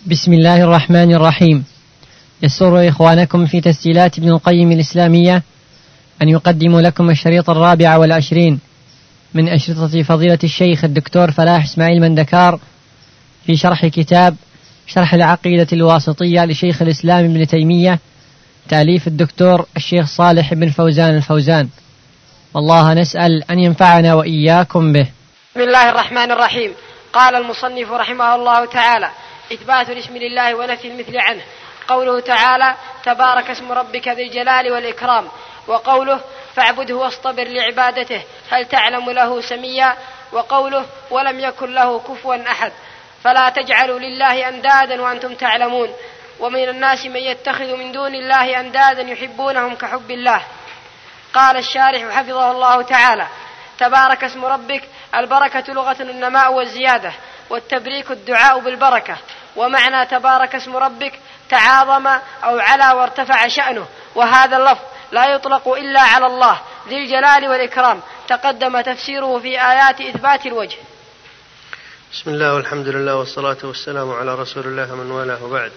بسم الله الرحمن الرحيم. يسر إخوانكم في تسجيلات ابن القيم الإسلامية أن يقدم لكم الشريط 24 من أشرطة فضيلة الشيخ الدكتور فلاح إسماعيل مندكار في شرح كتاب شرح العقيدة الواسطية لشيخ الإسلام ابن تيمية، تأليف الدكتور الشيخ صالح بن فوزان الفوزان، والله نسأل أن ينفعنا وإياكم به. بسم الله الرحمن الرحيم. قال المصنف رحمه الله تعالى: إثبات الاسم لله ونفي المثل عنه. قوله تعالى: تبارك اسم ربك ذي الجلال والإكرام. وقوله: فاعبده واصطبر لعبادته، هل تعلم له سميا. وقوله: ولم يكن له كفوا أحد. فلا تجعلوا لله أندادا وأنتم تعلمون. ومن الناس من يتخذ من دون الله أندادا يحبونهم كحب الله. قال الشارح حفظه الله تعالى: تبارك اسم ربك، البركة لغة النماء والزيادة، والتبريك الدعاء بالبركة. ومعنى تبارك اسم ربك تعاظم أو علا وارتفع شأنه، وهذا اللفظ لا يطلق إلا على الله ذي الجلال والإكرام، تقدم تفسيره في آيات إثبات الوجه. بسم الله والحمد لله والصلاة والسلام على رسول الله من والاه، وبعد.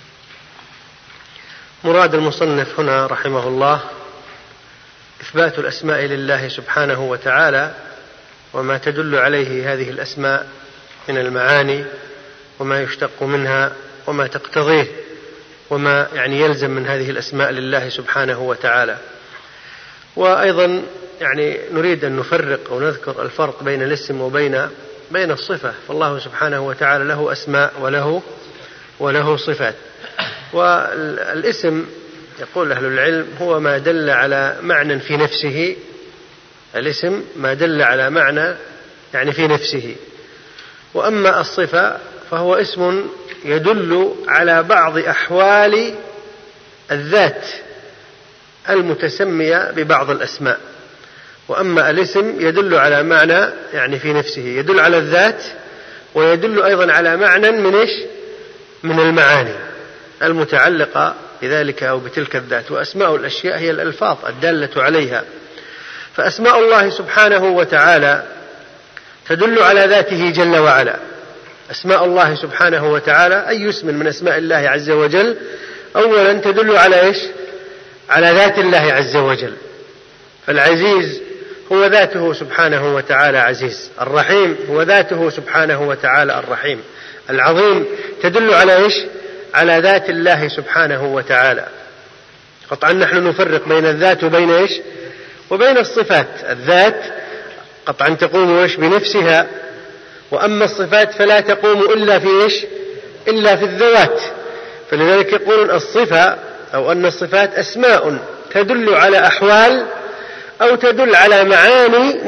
مراد المصنف هنا رحمه الله إثبات الأسماء لله سبحانه وتعالى، وما تدل عليه هذه الأسماء من المعاني، وما يشتق منها، وما تقتضيه، وما يلزم من هذه الأسماء لله سبحانه وتعالى. وأيضا نريد أن نفرق أو نذكر الفرق بين الاسم وبين الصفة، فالله سبحانه وتعالى له أسماء وله صفات. والاسم يقول أهل العلم هو ما دل على معنى في نفسه، الاسم ما دل على معنى في نفسه. وأما الصفة فهو اسم يدل على بعض أحوال الذات المتسمية ببعض الأسماء. وأما الاسم يدل على معنى في نفسه، يدل على الذات، ويدل أيضا على معنى من المعاني المتعلقة بذلك أو بتلك الذات. وأسماء الأشياء هي الألفاظ الدالة عليها. فأسماء الله سبحانه وتعالى تدل على ذاته جل وعلا. أسماء الله سبحانه وتعالى أي اسم من أسماء الله عز وجل أولا تدل على على ذات الله عز وجل. فالعزيز هو ذاته سبحانه وتعالى عزيز، الرحيم هو ذاته سبحانه وتعالى الرحيم، العظيم تدل على على ذات الله سبحانه وتعالى. قطعا نحن نفرق بين الذات وبين الصفات. الذات قطعا تقوم بنفسها، وأما الصفات فلا تقوم إلا في الذوات. فلذلك يقولون الصفة أو أن الصفات أسماء تدل على أحوال أو تدل على معاني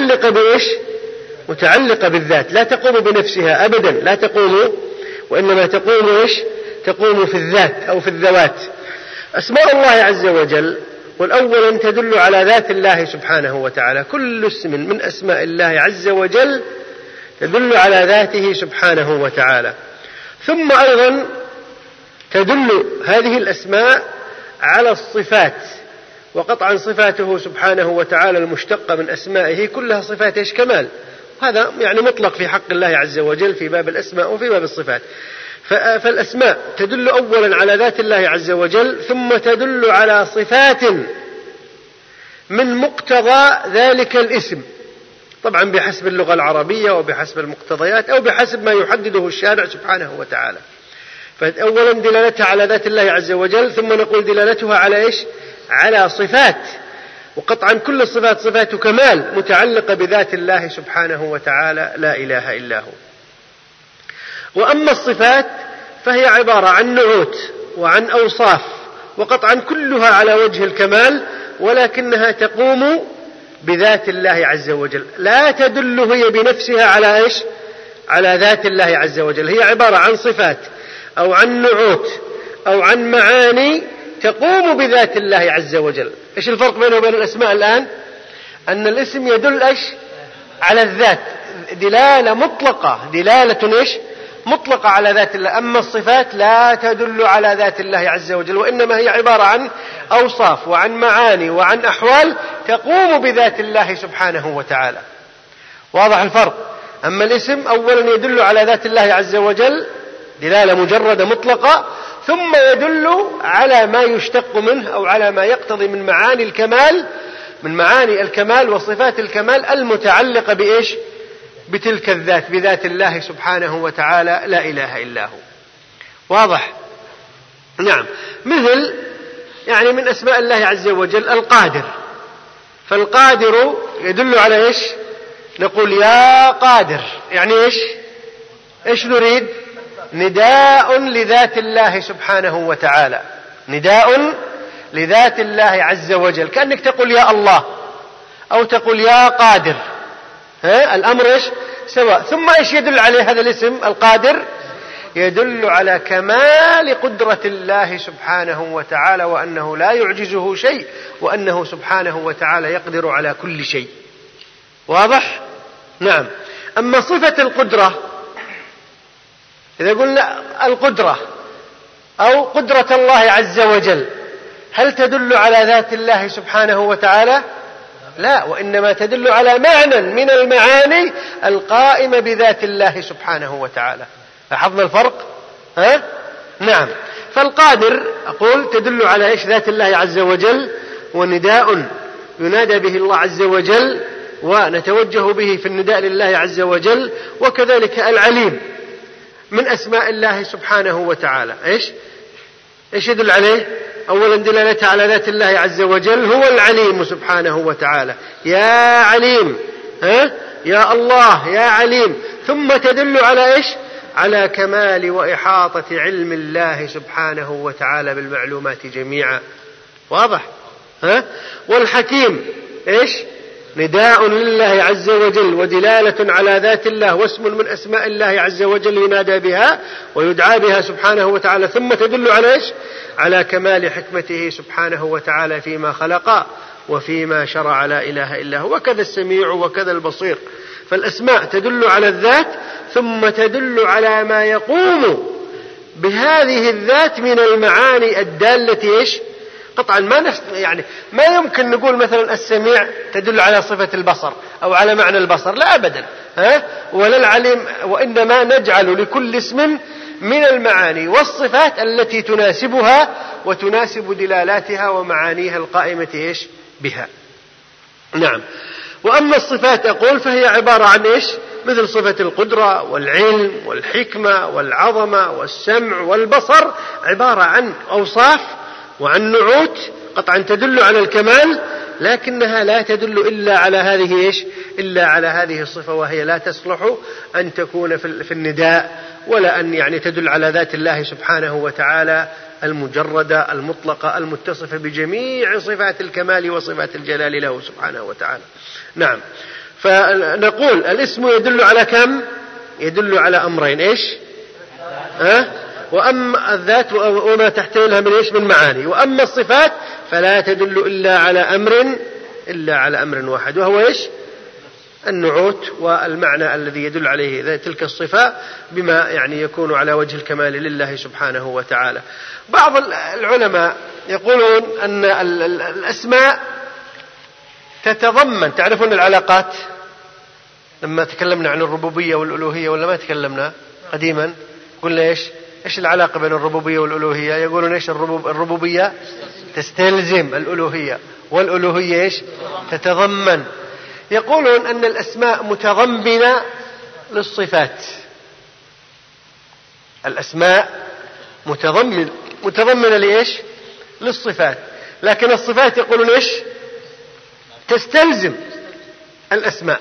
متعلقة بالذات، لا تقوم بنفسها أبدا، لا تقوم، وإنما تقوم في الذات أو في الذوات. أسماء الله عز وجل والأول تدل على ذات الله سبحانه وتعالى. كل اسم من أسماء الله عز وجل تدل على ذاته سبحانه وتعالى. ثم أيضا تدل هذه الأسماء على الصفات، وقطعا صفاته سبحانه وتعالى المشتقة من أسمائه كلها صفات كمال. هذا مطلق في حق الله عز وجل في باب الأسماء وفي باب الصفات. فالأسماء تدل أولا على ذات الله عز وجل، ثم تدل على صفات من مقتضى ذلك الاسم، طبعا بحسب اللغة العربية وبحسب المقتضيات أو بحسب ما يحدده الشارع سبحانه وتعالى. فأولا دلالتها على ذات الله عز وجل، ثم نقول دلالتها على على صفات، وقطعا كل الصفات صفات كمال متعلقة بذات الله سبحانه وتعالى لا إله إلا هو. وأما الصفات فهي عبارة عن نعوت وعن أوصاف، وقطعا كلها على وجه الكمال، ولكنها تقوم بذات الله عز وجل، لا تدل هي بنفسها على ذات الله عز وجل. هي عبارة عن صفات أو عن نعوت أو عن معاني تقوم بذات الله عز وجل. إيش الفرق بينه وبين الأسماء الآن؟ أن الاسم يدل على الذات دلالة مطلقة، دلالة مطلقة على ذات الله. أما الصفات لا تدل على ذات الله عز وجل، وإنما هي عبارة عن أوصاف وعن معاني وعن أحوال تقوم بذات الله سبحانه وتعالى. واضح الفرق؟ أما الاسم أولا يدل على ذات الله عز وجل دلالة مجردة مطلقة، ثم يدل على ما يشتق منه أو على ما يقتضي من معاني الكمال، من معاني الكمال وصفات الكمال المتعلقة بإيش؟ بتلك الذات، بذات الله سبحانه وتعالى لا إله إلا هو. واضح؟ نعم. مثل يعني من أسماء الله عز وجل القادر، فالقادر يدل على إيش؟ نقول يا قادر، يعني إيش نريد؟ نداء لذات الله سبحانه وتعالى، نداء لذات الله عز وجل، كأنك تقول يا الله أو تقول يا قادر، الأمر إيش؟ سواء. ثم إيش يدل عليه هذا الاسم القادر؟ يدل على كمال قدرة الله سبحانه وتعالى، وأنه لا يعجزه شيء، وأنه سبحانه وتعالى يقدر على كل شيء. واضح؟ نعم. أما صفة القدرة، إذا قلنا القدرة أو قدرة الله عز وجل، هل تدل على ذات الله سبحانه وتعالى؟ لا، وإنما تدل على معنى من المعاني القائمة بذات الله سبحانه وتعالى. لاحظنا الفرق؟ نعم. فالقادر أقول تدل على إيش؟ ذات الله عز وجل، ونداء ينادى به الله عز وجل ونتوجه به في النداء لله عز وجل. وكذلك العليم من أسماء الله سبحانه وتعالى، إيش يدل عليه؟ أولا دلالته على ذات الله عز وجل، هو العليم سبحانه وتعالى، يا عليم، يا الله يا عليم. ثم تدل على إيش؟ على كمال وإحاطة علم الله سبحانه وتعالى بالمعلومات جميعا. واضح؟ والحكيم إيش؟ نداء لله عز وجل ودلالة على ذات الله، واسم من أسماء الله عز وجل ينادى بها ويدعى بها سبحانه وتعالى. ثم تدل على إيش؟ على كمال حكمته سبحانه وتعالى فيما خلق وفيما شرع، لا إله إلا هو. وكذا السميع وكذا البصير. فالأسماء تدل على الذات، ثم تدل على ما يقوم بهذه الذات من المعاني الدالة إيش؟ قطعا ما يمكن نقول مثلا السميع تدل على صفة البصر أو على معنى البصر، لا أبدا، ولا العليم، وإنما نجعل لكل اسم من المعاني والصفات التي تناسبها وتناسب دلالاتها ومعانيها القائمة إيش؟ بها. نعم. وأما الصفات أقول فهي عبارة عن إيش؟ مثل صفة القدرة والعلم والحكمة والعظمة والسمع والبصر، عبارة عن أوصاف وعن نعوت قطعا تدل على الكمال، لكنها لا تدل إلا على هذه إيش؟ إلا على هذه الصفة، وهي لا تصلح أن تكون في النداء، ولا أن تدل على ذات الله سبحانه وتعالى المجردة المطلقة المتصفة بجميع صفات الكمال وصفات الجلال له سبحانه وتعالى. نعم. فنقول الاسم يدل على كم؟ يدل على أمرين، إيش؟ وأما الذات وما تحتملها من إيش؟ من معاني. وأما الصفات فلا تدل إلا على أمر واحد، وهو إيش؟ النعوت والمعنى الذي يدل عليه تلك الصفة بما يكون على وجه الكمال لله سبحانه وتعالى. بعض العلماء يقولون أن الأسماء تتضمن، تعرفون العلاقات لما تكلمنا عن الربوبية والألوهية ولا ما تكلمنا قديما؟ قلنا إيش العلاقة بين الربوبية والألوهية؟ يقولون إيش؟ الربوبية تستلزم الألوهية، والألوهية إيش؟ تتضمن. يقولون أن الأسماء متضمنة للصفات، الأسماء متضمنة لإيش؟ للصفات، لكن الصفات يقولون إيش؟ تستلزم الأسماء.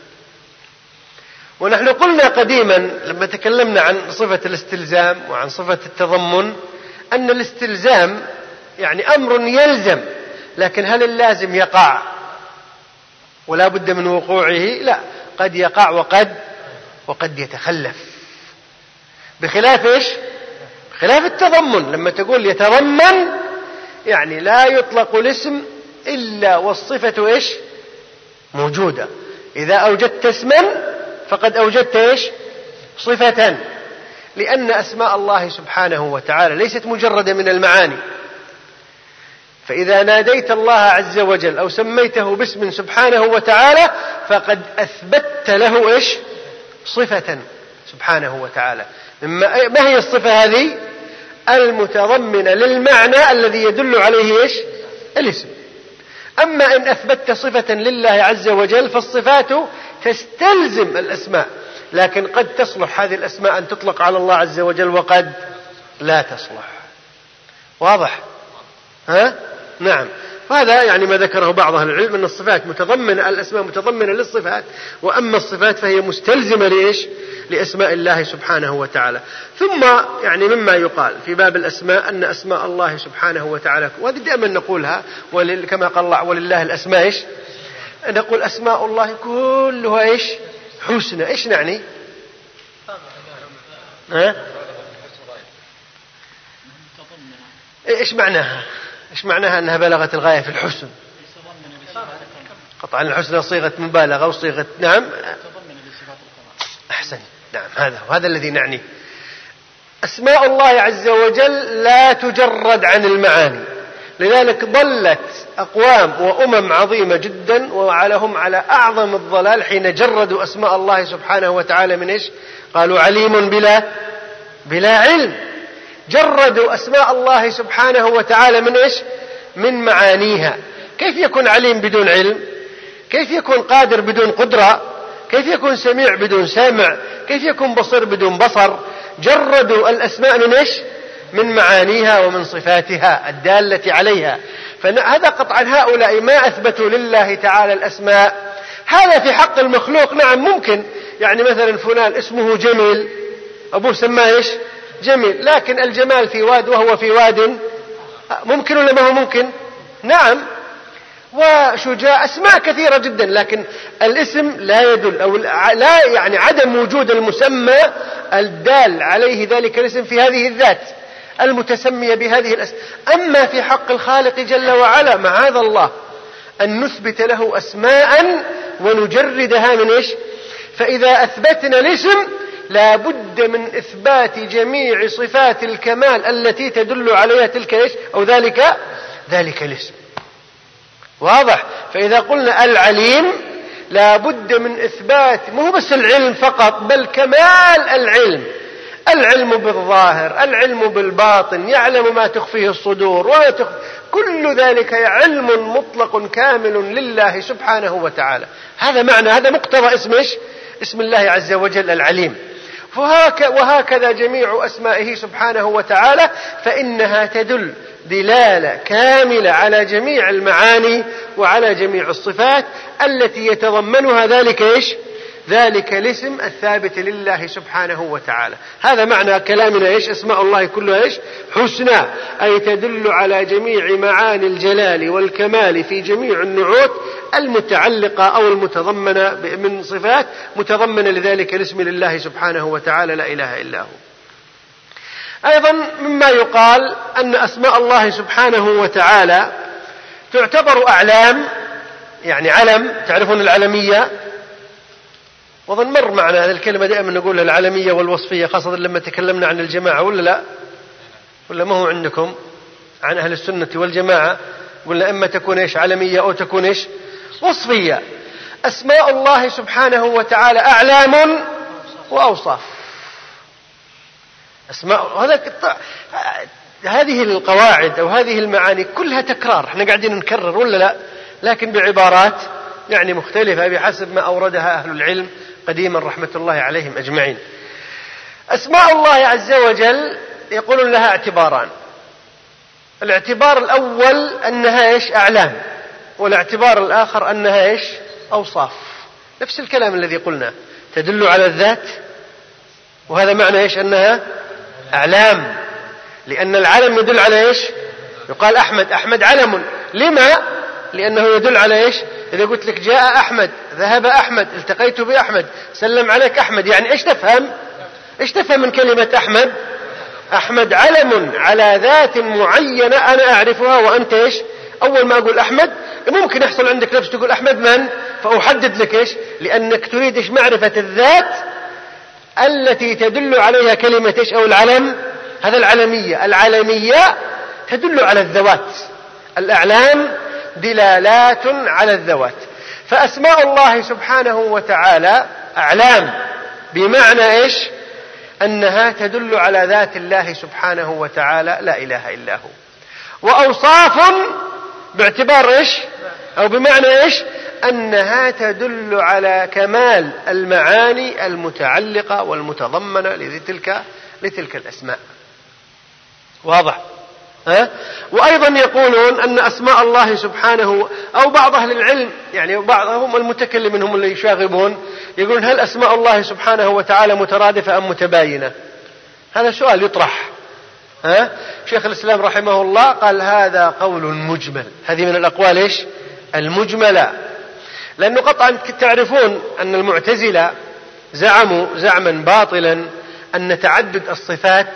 ونحن قلنا قديما لما تكلمنا عن صفة الاستلزام وعن صفة التضمن أن الاستلزام أمر يلزم، لكن هل اللازم يقع ولا بد من وقوعه؟ لا، قد يقع وقد يتخلف، بخلاف إيش؟ بخلاف التضمن. لما تقول يتضمن لا يطلق الاسم إلا والصفة إيش؟ موجودة. إذا أوجدت اسما فقد أوجدت إيش؟ صفة، لأن أسماء الله سبحانه وتعالى ليست مجردة من المعاني. فإذا ناديت الله عز وجل أو سميته باسم سبحانه وتعالى فقد أثبتت له إيش؟ صفة سبحانه وتعالى، ما هي الصفة هذه؟ المتضمنة للمعنى الذي يدل عليه إيش؟ الاسم. أما إن أثبتت صفة لله عز وجل فالصفات تستلزم الأسماء، لكن قد تصلح هذه الأسماء أن تطلق على الله عز وجل وقد لا تصلح. واضح؟ نعم. وهذا يعني ما ذكره بعض أهل العلم أن الصفات متضمنة، الأسماء متضمنة للصفات، وأما الصفات فهي مستلزمة لإيش؟ لأسماء الله سبحانه وتعالى. ثم يعني مما يقال في باب الأسماء أن أسماء الله سبحانه وتعالى، وهذه دائما نقولها كما قال الله ولله الأسماء إيش؟ نقول أسماء الله كلها إيش؟ حسنى. إيش نعني؟ إيش معناها؟ إيش معناها أنها بلغت الغاية في الحسن؟ قطعا الحسنى صيغة مبالغة وصيغة نعم. أحسن. نعم هذا الذي نعنيه. أسماء الله عز وجل لا تجرد عن المعاني، لذلك ضلت أقوام وأمم عظيمة جدا وعلهم على أعظم الضلال حين جردوا أسماء الله سبحانه وتعالى من إيش؟ قالوا عليم بلا علم. جردوا أسماء الله سبحانه وتعالى من إيش؟ من معانيها. كيف يكون عليم بدون علم؟ كيف يكون قادر بدون قدرة؟ كيف يكون سميع بدون سمع؟ كيف يكون بصير بدون بصر؟ جردوا الأسماء من إيش؟ من معانيها ومن صفاتها الدالة عليها. فهذا قطعا هؤلاء ما أثبتوا لله تعالى الأسماء. هذا في حق المخلوق نعم ممكن، يعني مثلا فلان اسمه جميل، أبوه سماه إيش؟ جميل، لكن الجمال في واد وهو في واد، ممكن ولا ما هو ممكن؟ نعم. وشجاع، أسماء كثيرة جدا، لكن الاسم لا يدل أو لا يعني عدم وجود المسمى الدال عليه ذلك الاسم في هذه الذات المتسمية بهذه الأسماء. أما في حق الخالق جل وعلا معاذ الله أن نثبت له أسماء ونجردها من إيش؟ فإذا أثبتنا الاسم لا بد من إثبات جميع صفات الكمال التي تدل عليها تلك إيش؟ أو ذلك الاسم. واضح؟ فإذا قلنا العليم لا بد من إثبات مو بس العلم فقط، بل كمال العلم بالظاهر، العلم بالباطن، يعلم ما تخفيه الصدور وما كل ذلك علم مطلق كامل لله سبحانه وتعالى. هذا معنى، هذا مقتضى اسم الله عز وجل العليم. وهكذا جميع أسمائه سبحانه وتعالى، فإنها تدل دلالة كاملة على جميع المعاني وعلى جميع الصفات التي يتضمنها ذلك الاسم الثابت لله سبحانه وتعالى. هذا معنى كلامنا أسماء الله كلها حسنى، أي تدل على جميع معاني الجلال والكمال في جميع النعوت المتعلقة أو المتضمنة من صفات متضمنة لذلك الاسم لله سبحانه وتعالى لا إله إلا هو. أيضا مما يقال أن أسماء الله سبحانه وتعالى تعتبر أعلام، يعني علم، تعرفون العلمية، وظن مر معنا هذه الكلمة دائما نقولها العلمية والوصفية، خاصة لما تكلمنا عن الجماعة، ولا لا؟ ولا ما هو عندكم عن أهل السنة والجماعة قلنا إما تكون علمية أو تكون وصفية. أسماء الله سبحانه وتعالى أعلام وأوصاف. هذه القواعد أو هذه المعاني كلها تكرار، احنا قاعدين نكرر ولا لا؟ لكن بعبارات يعني مختلفة بحسب ما أوردها أهل العلم قديما رحمة الله عليهم أجمعين. أسماء الله عز وجل يقولون لها اعتباران. الاعتبار الأول أنها أعلام، والاعتبار الآخر أنها أوصاف. نفس الكلام الذي قلنا، تدل على الذات، وهذا معنى أنها أعلام، لأن العلم يدل على يقال أحمد علم. لما؟ لأنه يدل على إذا قلت لك جاء أحمد، ذهب أحمد، التقيت بأحمد، سلم عليك أحمد، يعني إيش تفهم من كلمة أحمد علم على ذات معينة أنا أعرفها وأنت أول ما أقول أحمد ممكن يحصل عندك نفس تقول أحمد من؟ فأحدد لك لأنك تريد معرفة الذات التي تدل عليها كلمة أو العلم. هذا العلمية تدل على الذوات، الأعلام دلالات على الذوات. فأسماء الله سبحانه وتعالى أعلام، بمعنى أنها تدل على ذات الله سبحانه وتعالى لا إله إلا هو، وأوصاف باعتبار إيش أو بمعنى إيش أنها تدل على كمال المعاني المتعلقة والمتضمنة لتلك الأسماء. واضح؟ وأيضا يقولون أن أسماء الله سبحانه، أو بعض أهل العلم يعني بعضهم المتكلم منهم اللي يشاغبون يقولون هل أسماء الله سبحانه وتعالى مترادفة أم متباينة؟ هذا سؤال يطرح. شيخ الإسلام رحمه الله قال هذا قول مجمل، هذه من الأقوال إيش المجملة، لأنه قطعا تعرفون أن المعتزلة زعموا زعما باطلا أن تعدد الصفات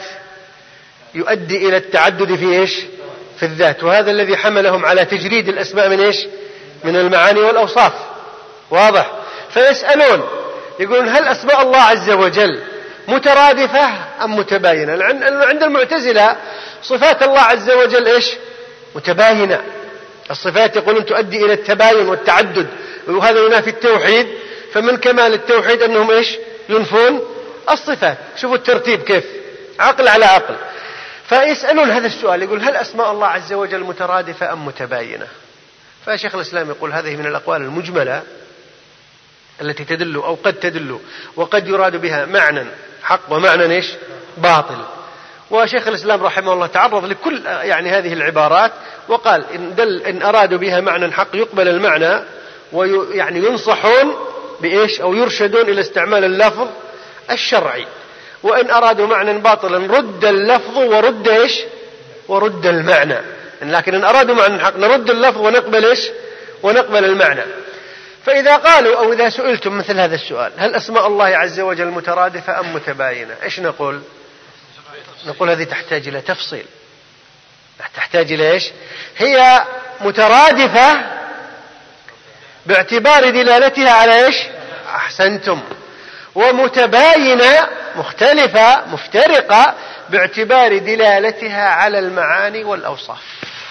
يؤدي إلى التعدد في إيش في الذات، وهذا الذي حملهم على تجريد الأسماء من إيش من المعاني والأوصاف. واضح؟ فيسألون يقولون هل أسماء الله عز وجل مترادفة أم متباينة؟ عند المعتزلة صفات الله عز وجل إيش متباينة، الصفات يقولون تؤدي إلى التباين والتعدد، وهذا ينافي التوحيد، فمن كمال التوحيد أنهم إيش ينفون الصفات. شوفوا الترتيب كيف، عقل على عقل. فيسألون هذا السؤال يقول هل أسماء الله عز وجل مترادفة أم متباينة؟ فشيخ الإسلام يقول هذه من الأقوال المجملة التي تدل أو قد تدل وقد يراد بها معنى حق ومعنى إيش باطل. وشيخ الإسلام رحمه الله تعرض لكل يعني هذه العبارات وقال إن أرادوا بها معنى حق يقبل المعنى ويعني ينصحون بإيش أو يرشدون إلى استعمال اللفظ الشرعي، وإن أرادوا معنى باطلا رد اللفظ ورد إيش ورد المعنى. لكن إن أرادوا معنى حق نرد اللفظ ونقبل إيش ونقبل المعنى. فإذا قالوا أو إذا سئلتم مثل هذا السؤال هل أسماء الله عز وجل مترادفة أم متباينة، إيش نقول؟ نقول هذه تحتاج إلى تفصيل، تحتاج إلى إيش؟ هي مترادفة باعتبار دلالتها على إيش؟ أحسنتم. ومتباينة مختلفة مفترقة باعتبار دلالتها على المعاني والأوصاف.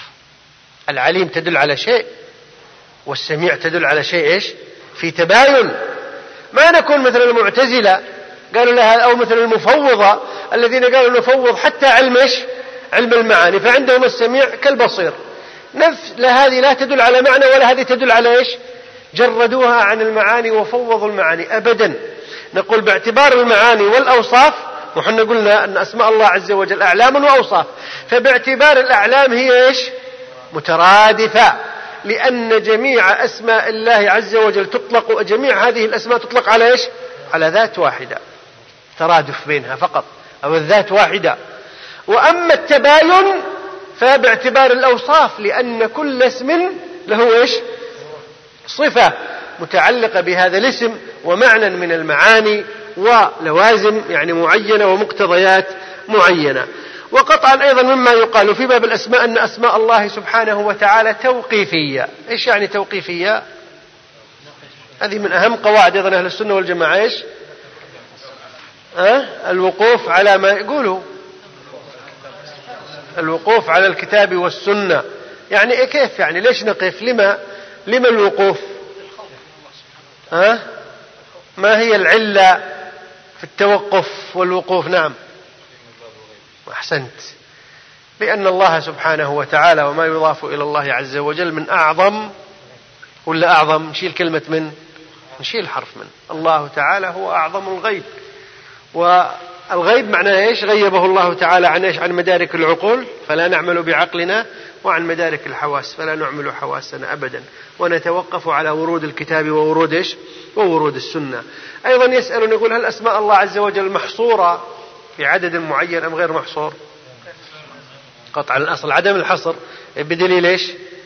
العليم تدل على شيء والسميع تدل على شيء إيش في تباين. ما نكون مثل المعتزلة قالوا لها أو مثل المفوضة الذين قالوا نفوض حتى علم إيش علم المعاني، فعندهم السميع كالبصير، لا هذه لا تدل على معنى ولا هذه تدل على إيش، جردوها عن المعاني وفوضوا المعاني. أبدا، نقول باعتبار المعاني والأوصاف، وحنا قلنا أن أسماء الله عز وجل أعلام وأوصاف، فباعتبار الأعلام هي إيش مترادفة، لأن جميع أسماء الله عز وجل تطلق، جميع هذه الأسماء تطلق على إيش على ذات واحدة، ترادف بينها فقط أو الذات واحدة. وأما التباين فباعتبار الأوصاف، لأن كل اسم له إيش صفة متعلقة بهذا الاسم ومعنى من المعاني ولوازم يعني معينة ومقتضيات معينة. وقطعا أيضا مما يقال في باب الأسماء أن أسماء الله سبحانه وتعالى توقيفية. إيش يعني توقيفية؟ هذه من أهم قواعد أيضا أهل السنة والجماعة. إيش الوقوف على ما يقوله، الوقوف على الكتاب والسنة. يعني إيه كيف يعني ليش نقف؟ لما الوقوف؟ ما هي العلة في التوقف والوقوف؟ نعم أحسنت. لأن الله سبحانه وتعالى وما يضاف إلى الله عز وجل من أعظم ولا أعظم، نشيل كلمة من، نشيل حرف من. الله تعالى هو أعظم الغيب، والغيب معناه إيش؟ غيبه الله تعالى عن إيش؟ عن مدارك العقول فلا نعمل بعقلنا، وعن مدارك الحواس فلا نعمل حواسنا أبدا، ونتوقف على ورود الكتاب وورود إيش؟ وورود السنة. أيضا يسألون يقول هل أسماء الله عز وجل محصورة في عدد معين أم غير محصور؟ قطع الأصل عدم الحصر بدليل إيش؟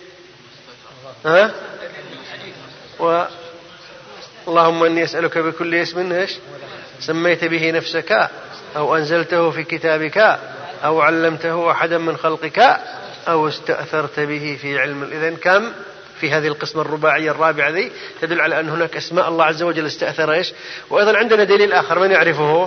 اللهم إني أسألك بكل اسم إيش سميت به نفسك أو أنزلته في كتابك أو علمته أحدا من خلقك أو استأثرت به في علم. إذن كم في هذه القسمة الرباعية الرابعة ذي تدل على أن هناك أسماء الله عز وجل استأثر إيش. وأيضا عندنا دليل آخر من يعرفه؟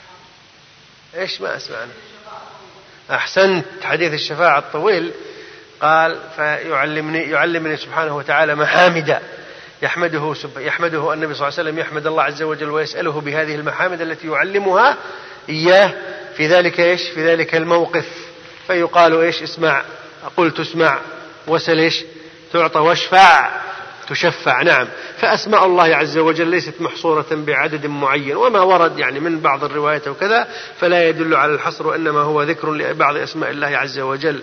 إيش ما أسمعنا؟ أحسنت، حديث الشفاعة الطويل قال يعلمني سبحانه وتعالى محامد يحمده النبي صلى الله عليه وسلم، يحمد الله عز وجل ويسأله بهذه المحامد التي يعلمها إياه في ذلك الموقف. فيقال اسمع، قلت اسمع، وسل تعطى، واشفع تشفع. نعم. فأسماء الله عز وجل ليست محصورة بعدد معين، وما ورد من بعض الروايات وكذا فلا يدل على الحصر، وإنما هو ذكر لبعض أسماء الله عز وجل.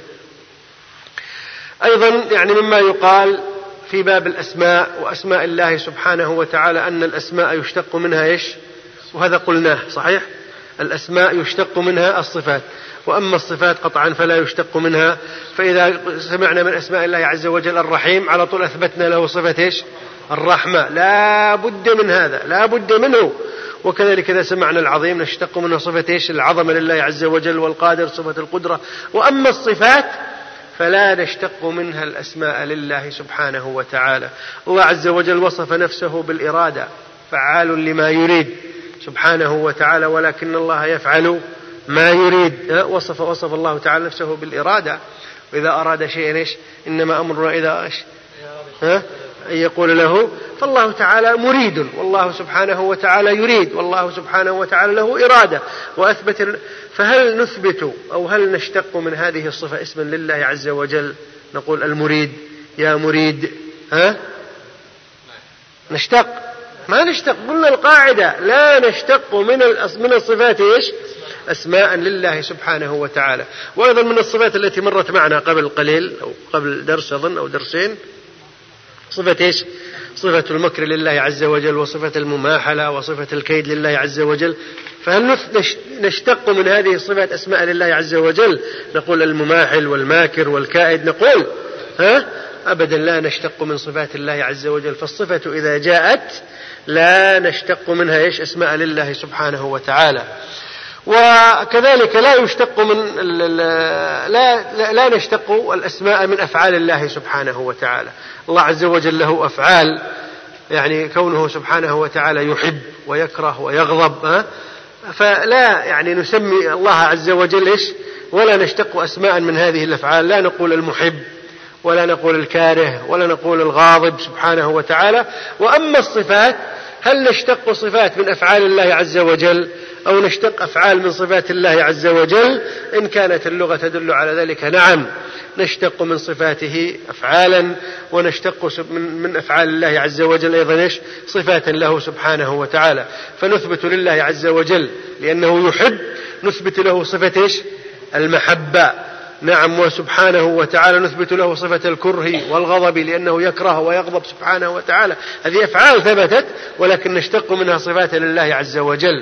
أيضا مما يقال في باب الأسماء وأسماء الله سبحانه وتعالى أن الأسماء يشتق منها وهذا قلناه صحيح، الأسماء يشتق منها الصفات، وأما الصفات قطعا فلا يشتق منها. فإذا سمعنا من أسماء الله عز وجل الرحيم على طول أثبتنا له صفة الرحمة، لا بد من هذا، لا بد منه. وكذلك إذا سمعنا العظيم نشتق منه صفة العظمة لله عز وجل، والقادر صفة القدرة. وأما الصفات فلا نشتق منها الأسماء لله سبحانه وتعالى. الله عز وجل وصف نفسه بالإرادة، فعال لما يريد سبحانه وتعالى، ولكن الله يفعل ما يريد. وصف الله تعالى نفسه بالإرادة، وإذا أراد شيئا إنما أمرنا إذا أن يقول له. فالله تعالى مريد، والله سبحانه وتعالى يريد، والله سبحانه وتعالى له إرادة وأثبت. فهل نثبت أو هل نشتق من هذه الصفة اسما لله عز وجل؟ نقول المريد، يا مريد، نشتق؟ ما نشتق. قلنا القاعدة لا نشتق من الصفات أسماء لله سبحانه وتعالى. وأيضا من الصفات التي مرت معنا قبل قليل أو قبل درس أظن أو درسين صفة صفة المكر لله عز وجل، وصفة المماحلة، وصفة الكيد لله عز وجل. فهل نشتق من هذه الصفات أسماء لله عز وجل؟ نقول المماحل والماكر والكائد، نقول أبدا لا نشتق من صفات الله عز وجل. فالصفة إذا جاءت لا نشتق منها أسماء لله سبحانه وتعالى. وكذلك لا يشتق لا نشتق الأسماء من أفعال الله سبحانه وتعالى. الله عز وجل له أفعال، كونه سبحانه وتعالى يحب ويكره ويغضب، فلا نسمي الله عز وجل ولا نشتق أسماء من هذه الأفعال. لا نقول المحب، ولا نقول الكاره، ولا نقول الغاضب سبحانه وتعالى. وأما الصفات هل نشتق صفات من أفعال الله عز وجل أو نشتق أفعال من صفات الله عز وجل؟ إن كانت اللغة تدل على ذلك نعم، نشتق من صفاته أفعالا، ونشتق من أفعال الله عز وجل أيضا صفات له سبحانه وتعالى. فنثبت لله عز وجل لأنه يحب، نثبت له صفة المحبة. نعم. وسبحانه وتعالى نثبت له صفة الكره والغضب لأنه يكره ويغضب سبحانه وتعالى. هذه أفعال ثبتت، ولكن نشتق منها صفات لله عز وجل.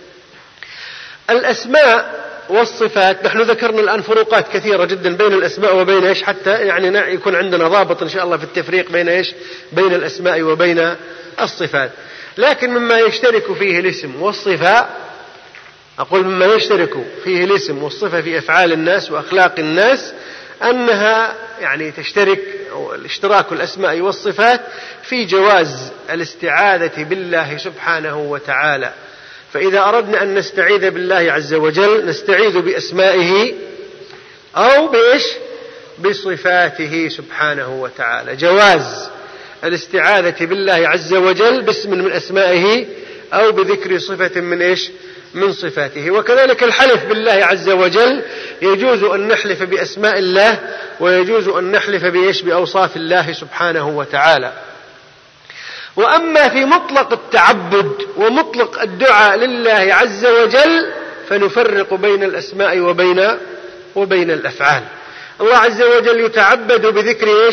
الأسماء والصفات، نحن ذكرنا الآن فروقات كثيرة جدا بين الأسماء وبين حتى يكون عندنا ضابط إن شاء الله في التفريق بين الأسماء وبين الصفات. لكن مما يشترك فيه الاسم والصفة، أقول مما يشترك فيه الاسم والصفة في أفعال الناس وأخلاق الناس، أنها تشترك أو الاشتراك الأسماء والصفات في جواز الاستعاذة بالله سبحانه وتعالى. فإذا أردنا أن نستعيذ بالله عز وجل نستعيذ بأسمائه أو بصفاته سبحانه وتعالى. جواز الاستعاذة بالله عز وجل باسم من أسمائه أو بذكر صفة من صفاته. وكذلك الحلف بالله عز وجل، يجوز أن نحلف بأسماء الله، ويجوز أن نحلف بأوصاف الله سبحانه وتعالى. وأما في مطلق التعبد ومطلق الدعاء لله عز وجل فنفرق بين الأسماء وبين الأفعال. الله عز وجل يتعبد بذكر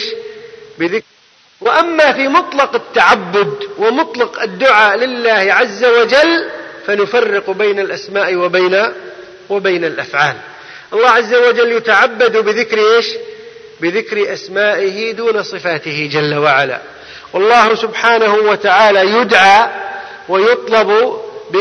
وأما في مطلق التعبد ومطلق الدعاء لله عز وجل فنفرق بين الأسماء وبين الأفعال. الله عز وجل يتعبد بذكر أسمائه دون صفاته جل وعلا. والله سبحانه وتعالى يدعى ويطلب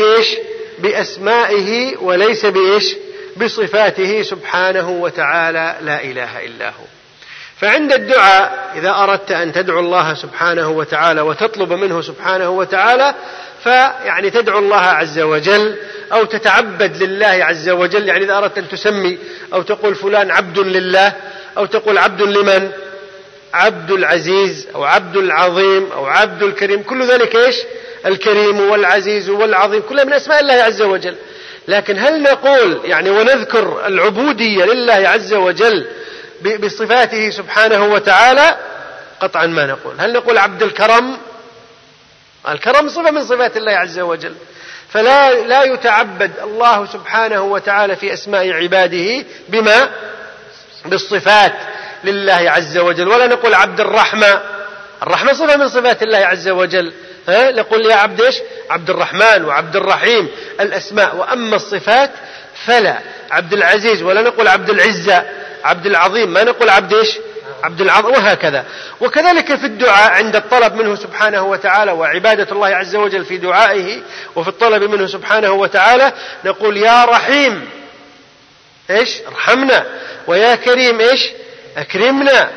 بأسمائه وليس بصفاته سبحانه وتعالى، لا إله إلا هو. فعند الدعاء إذا أردت أن تدعو الله سبحانه وتعالى وتطلب منه سبحانه وتعالى تدعو الله عز وجل أو تتعبد لله عز وجل. إذا أردت أن تسمي أو تقول فلان عبد لله أو تقول عبد لمن؟ عبد العزيز أو عبد العظيم أو عبد الكريم، كل ذلك إيش؟ الكريم والعزيز والعظيم كلها من أسماء الله عز وجل. لكن هل نقول يعني ونذكر العبودية لله عز وجل بصفاته سبحانه وتعالى؟ قطعا ما نقول. هل نقول عبد الكرم؟ الكرم صفة من صفات الله عز وجل، فلا يتعبد الله سبحانه وتعالى في أسماء عباده بما؟ بالصفات لله عز وجل. ولا نقول عبد الرحمة، الرحمة صفة من صفات الله عز وجل، نقول يا عبد إيش؟ عبد الرحمن وعبد الرحيم الأسماء. وأما الصفات فلا. عبد العزيز ولا نقول عبد العزة، عبد العظيم ما نقول عبد إيش؟ عبد العظيم، وهكذا. وكذلك في الدعاء عند الطلب منه سبحانه وتعالى وعبادة الله عز وجل في دعائه وفي الطلب منه سبحانه وتعالى نقول يا رحيم إيش؟ ارحمنا، ويا كريم إيش؟ أكرمنا،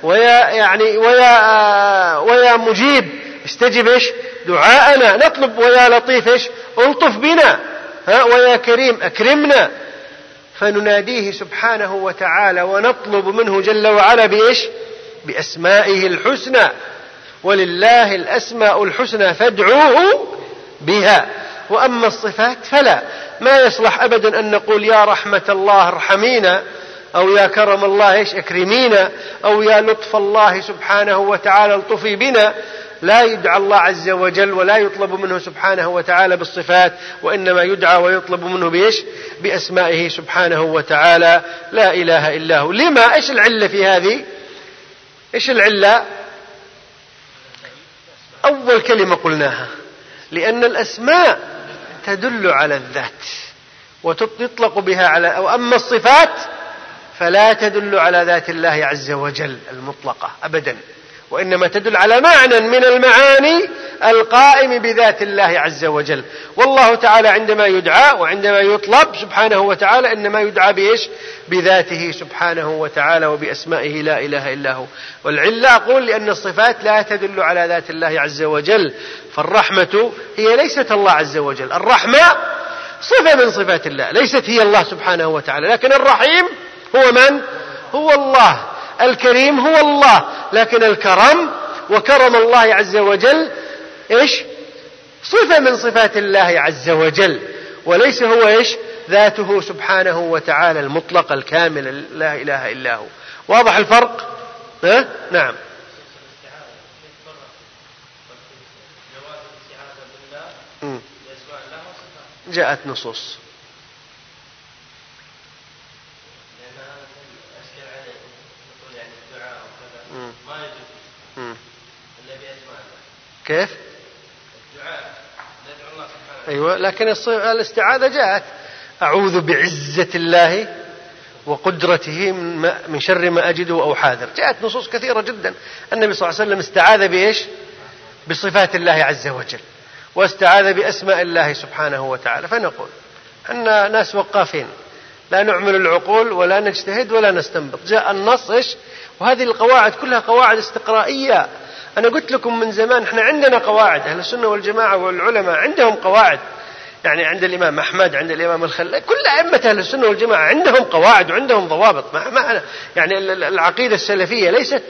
ويا مجيب استجب إيش؟ دعاءنا. نطلب ويا لطيف إيش؟ ألطف بنا، ويا كريم أكرمنا. فنناديه سبحانه وتعالى ونطلب منه جل وعلا بإيش؟ بأسمائه الحسنى. ولله الأسماء الحسنى فادعوه بها. وأما الصفات فلا. ما يصلح أبدا أن نقول يا رحمة الله ارحمينا، أو يا كرم الله إيش؟ أكرمينا، أو يا لطف الله سبحانه وتعالى الطفي بنا. لا يدعى الله عز وجل ولا يطلب منه سبحانه وتعالى بالصفات، وإنما يدعى ويطلب منه بإيش؟ بأسمائه سبحانه وتعالى لا إله إلا هو. لما؟ إيش العلة في هذه؟ إيش العلة؟ أول كلمة قلناها، لأن الأسماء تدل على الذات وتطلق بها على، أو أما الصفات فلا تدل على ذات الله عز وجل المطلقة أبدا، وإنما تدل على معنى من المعاني القائم بذات الله عز وجل. والله تعالى عندما يدعى وعندما يطلب سبحانه وتعالى إنما يدعى بإيش؟ بذاته سبحانه وتعالى وبأسمائه لا إله إلا هو. والعلة أقول لأن الصفات لا تدل على ذات الله عز وجل. فالرحمة هي ليست الله عز وجل، الرحمة صفة من صفات الله ليست هي الله سبحانه وتعالى. لكن الرحيم هو من؟ هو الله. الكريم هو الله، لكن الكرم وكرم الله عز وجل إيش؟ صفة من صفات الله عز وجل، وليس هو إيش؟ ذاته سبحانه وتعالى المطلق الكامل لا إله إلا هو. واضح الفرق؟ نعم. جاءت نصوص كيف؟ الدعاء ندعو الله سبحانه. أيوة، لكن الاستعاذة جاءت أعوذ بعزة الله وقدرته من شر ما أجده أو حاذر. جاءت نصوص كثيرة جدا. النبي صلى الله عليه وسلم استعاذ بإيش؟ بصفات الله عز وجل، واستعاذ بأسماء الله سبحانه وتعالى. فنقول أن ناس وقافين لا نعمل العقول ولا نجتهد ولا نستنبط. جاء النص إيش؟ وهذه القواعد كلها قواعد استقرائية. أنا قلت لكم من زمان إحنا عندنا قواعد، أهل السنة والجماعة والعلماء عندهم قواعد. يعني عند الإمام أحمد، عند الإمام الخلال، كل أئمة أهل السنة والجماعة عندهم قواعد وعندهم ضوابط. يعني العقيدة السلفية ليست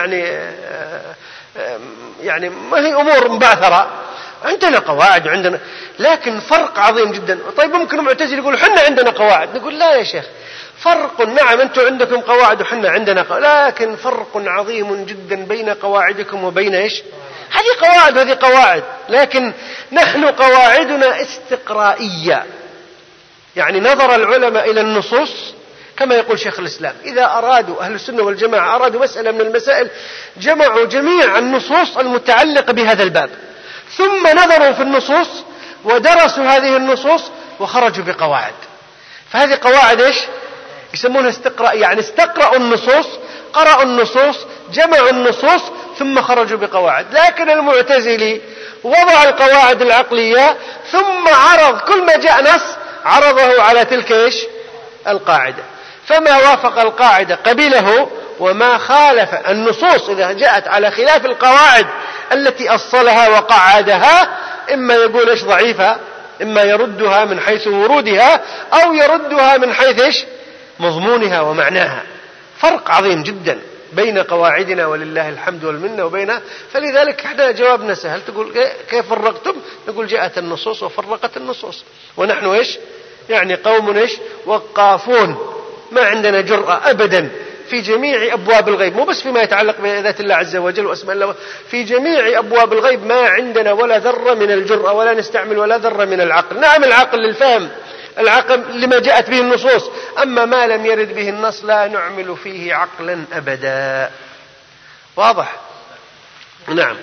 يعني ما هي أمور مبعثرة. عندنا قواعد وعندنا، لكن فرق عظيم جدا. طيب ممكن معتزل يقول حنا عندنا قواعد، نقول لا يا شيخ، فرق. نعم أنتم عندكم قواعد وحنا عندنا قواعد، لكن فرق عظيم جدا بين قواعدكم وبين إيش؟ هذه قواعد وهذه قواعد، لكن نحن قواعدنا استقرائية. يعني نظر العلماء إلى النصوص كما يقول شيخ الإسلام. إذا أرادوا أهل السنة والجماعة أرادوا مسألة من المسائل جمعوا جميع النصوص المتعلقة بهذا الباب، ثم نظروا في النصوص ودرسوا هذه النصوص وخرجوا بقواعد. فهذه قواعد إيش؟ يسمونها استقراء. يعني استقرأوا النصوص، قرأوا النصوص، جمعوا النصوص، ثم خرجوا بقواعد. لكن المعتزلي وضع القواعد العقلية ثم عرض كل ما جاء نص عرضه على تلك إيش؟ القاعدة. فما وافق القاعدة قبله، وما خالف النصوص إذا جاءت على خلاف القواعد التي أصلها وقعدها إما يقول إيش؟ ضعيفة، إما يردها من حيث ورودها، أو يردها من حيث إيش؟ مضمونها ومعناها. فرق عظيم جدا بين قواعدنا ولله الحمد والمنة وبين، فلذلك احنا جوابنا سهل. تقول كيف فرقتم؟ نقول جاءت النصوص وفرقت النصوص، ونحن ايش يعني قوم ايش وقافون، ما عندنا جرأة أبدا في جميع أبواب الغيب، مو بس فيما يتعلق بذات الله عز وجل وأسماء الله، في جميع أبواب الغيب ما عندنا ولا ذرة من الجرأة، ولا نستعمل ولا ذرة من العقل. نعم العقل للفهم، العقل لما جاءت به النصوص، أما ما لم يرد به النص لا نعمل فيه عقلا أبدا. واضح؟ نعم.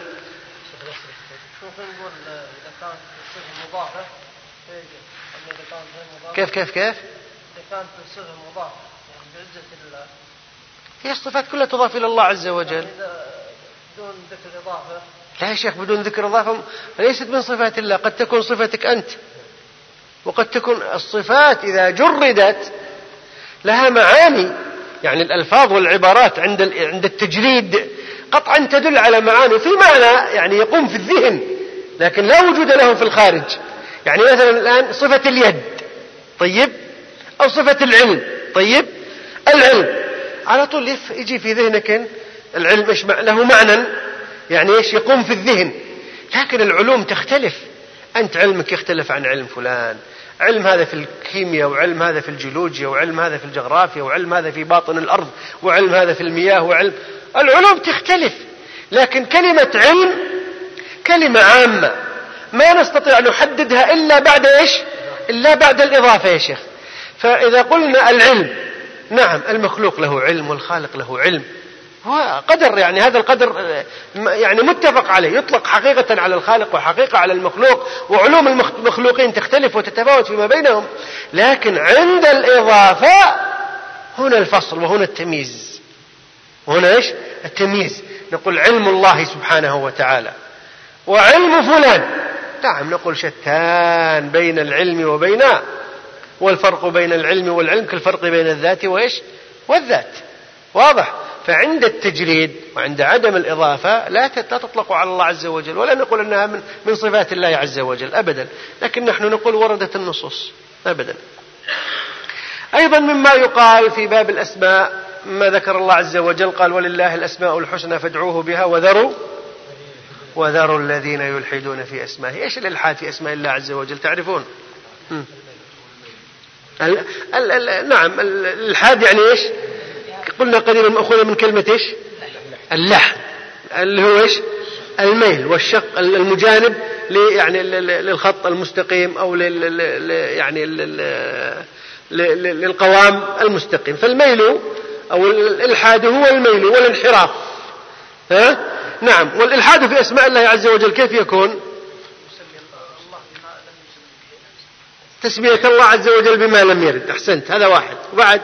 كيف كيف كيف؟ إذا كانت الصفة مضافة بعزة الله، هي الصفات كلها تضاف إلى الله عز وجل بدون ذكر إضافة. لا يا شيخ، بدون ذكر إضافة ليست من صفات الله، قد تكون صفتك أنت، وقد تكون الصفات إذا جردت لها معاني، يعني الألفاظ والعبارات عند التجريد قطعا تدل على معاني في معنى يعني يقوم في الذهن، لكن لا وجود له في الخارج. يعني مثلا الآن صفة اليد، طيب، أو صفة العلم، طيب، العلم على طول يجي في ذهنك العلم إيش له معنى، يعني إيش يقوم في الذهن. لكن العلوم تختلف، أنت علمك يختلف عن علم فلان، علم هذا في الكيمياء، وعلم هذا في الجيولوجيا، وعلم هذا في الجغرافيا، وعلم هذا في باطن الأرض، وعلم هذا في المياه، وعلم العلوم تختلف. لكن كلمة علم كلمة عامة ما نستطيع أن نحددها إلا بعد إيش؟ إلا بعد الإضافة يا شيخ. فإذا قلنا العلم، نعم المخلوق له علم والخالق له علم، هو قدر، يعني هذا القدر يعني متفق عليه، يطلق حقيقة على الخالق وحقيقة على المخلوق، وعلوم المخلوقين تختلف وتتفاوت فيما بينهم. لكن عند الإضافة هنا الفصل وهنا التمييز، وهنا إيش؟ التمييز. نقول علم الله سبحانه وتعالى وعلم فلان، نعم نقول شتان بين العلم وبين، والفرق بين العلم والعلم كالفرق بين الذات وإيش؟ والذات. واضح؟ فعند التجريد وعند عدم الإضافة لا تطلق على الله عز وجل، ولا نقول أنها من صفات الله عز وجل أبدا، لكن نحن نقول وردت النصوص أبدا. أيضا مما يقال في باب الأسماء ما ذكر الله عز وجل، قال ولله الأسماء الحسنى فادعوه بها وذروا الذين يلحدون في أسمائه. إيش الإلحاد في أسماء الله عز وجل؟ تعرفون؟ نعم الإلحاد يعني إيش؟ قلنا قديما مأخوذة من كلمة إيش؟ اللحن، اللي هو إيش؟ الميل والشق المجانب يعني للخط المستقيم أو يعني للقوام المستقيم. فالميل أو الإلحاد هو الميل والانحراف. نعم. والإلحاد في أسماء الله عز وجل كيف يكون؟ تسمية الله عز وجل بما لم يرد. أحسنت، هذا واحد. وبعد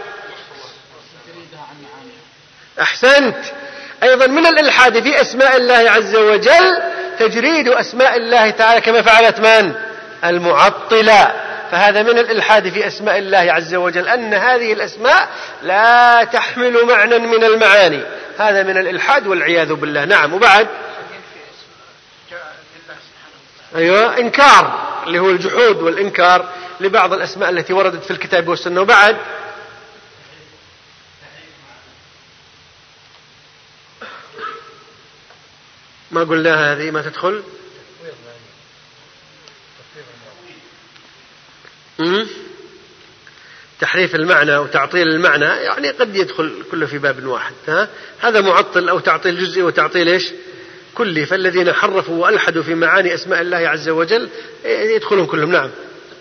أحسنت، أيضا من الإلحاد في أسماء الله عز وجل تجريد أسماء الله تعالى كما فعلت من؟ المعطلة. فهذا من الإلحاد في أسماء الله عز وجل، أن هذه الأسماء لا تحمل معنى من المعاني، هذا من الإلحاد والعياذ بالله. نعم. وبعد أيوة إنكار، اللي هو الجحود والإنكار لبعض الأسماء التي وردت في الكتاب والسنة. وبعد ما قلناها هذه ما تدخل تحريف المعنى وتعطيل المعنى، يعني قد يدخل كله في باب واحد. هذا معطل أو تعطيل جزئي وتعطيل إيش؟ كلي. فالذين حرفوا وألحدوا في معاني أسماء الله عز وجل يدخلون كلهم. نعم.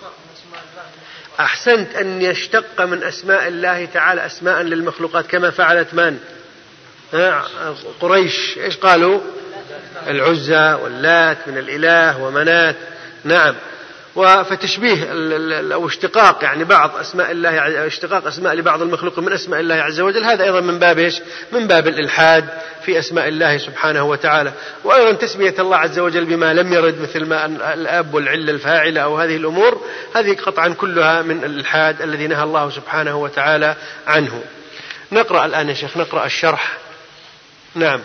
أحسنت، أن يشتق من أسماء الله تعالى أسماء للمخلوقات كما فعلت من؟ قريش. إيش قالوا؟ العزى واللات من الإله ومنات. نعم. فتشبيه أو اشتقاق يعني بعض أسماء الله، اشتقاق أسماء لبعض المخلوق من أسماء الله عز وجل، هذا أيضا من باب إيش؟ من باب الإلحاد في أسماء الله سبحانه وتعالى. وأيضا تسمية الله عز وجل بما لم يرد، مثل ما الأب والعلة الفاعلة أو هذه الأمور، هذه قطعا كلها من الإلحاد الذي نهى الله سبحانه وتعالى عنه. نقرأ الآن يا شيخ، نقرأ الشرح. نعم.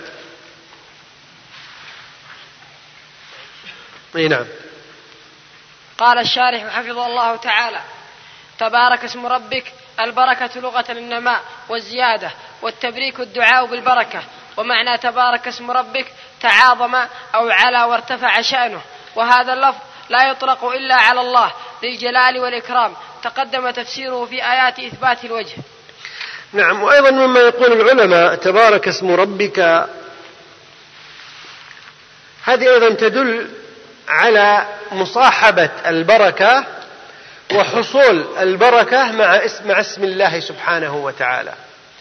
أي نعم. قال الشارح حفظه الله تعالى: تبارك اسم ربك. البركة لغة النماء والزيادة، والتبريك الدعاء بالبركة. ومعنى تبارك اسم ربك تعاظم أو علا وارتفع شأنه، وهذا اللفظ لا يطلق إلا على الله ذي الجلال والإكرام، تقدم تفسيره في آيات إثبات الوجه. نعم. وأيضا مما يقول العلماء تبارك اسم ربك، هذه أيضا تدل على مصاحبة البركة وحصول البركة مع اسم الله سبحانه وتعالى.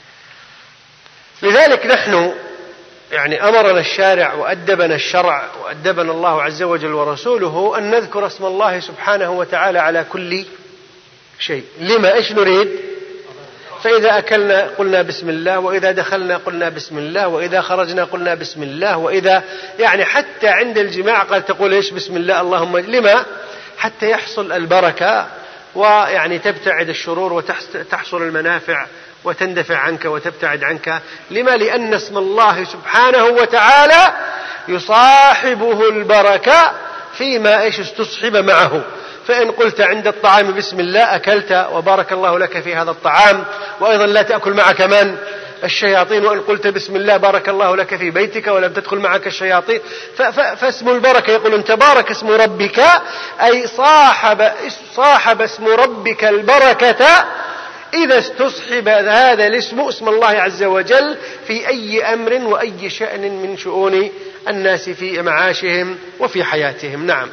لذلك نحن يعني أمرنا الشارع وأدبنا الشرع وأدبنا الله عز وجل ورسوله أن نذكر اسم الله سبحانه وتعالى على كل شيء. لما؟ إيش نريد؟ فإذا أكلنا قلنا بسم الله، وإذا دخلنا قلنا بسم الله، وإذا خرجنا قلنا بسم الله، وإذا يعني حتى عند الجماع قال تقول إيش؟ بسم الله اللهم. لما؟ حتى يحصل البركة ويعني تبتعد الشرور وتحصل المنافع وتندفع عنك وتبتعد عنك. لما؟ لأن اسم الله سبحانه وتعالى يصاحبه البركة فيما إيش استصحب معه. فإن قلت عند الطعام بسم الله أكلت وبارك الله لك في هذا الطعام، وأيضا لا تأكل معك من؟ الشياطين. وإن قلت بسم الله بارك الله لك في بيتك ولم تدخل معك الشياطين. فاسم البركة يقولون تبارك اسم ربك، أي صاحب اسم ربك البركة إذا استصحب هذا الاسم اسم الله عز وجل في أي أمر وأي شأن من شؤون الناس في معاشهم وفي حياتهم. نعم.